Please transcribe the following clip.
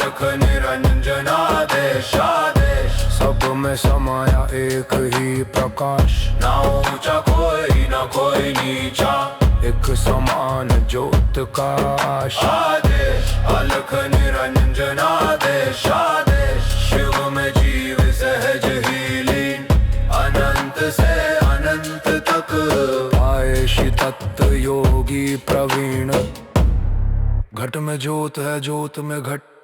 अलख निरंजनादेशादेश। सब में समाया एक ही प्रकाश, ना ऊंचा कोई ना कोई नीचा, एक समान ज्योत का आदेश। अलख निरंजनादेशादेश। शिव में जीव सहज ही लीन, अनंत से अनंत तक पाए तत्व योगी प्रवीण। घट में ज्योत है, ज्योत में घट।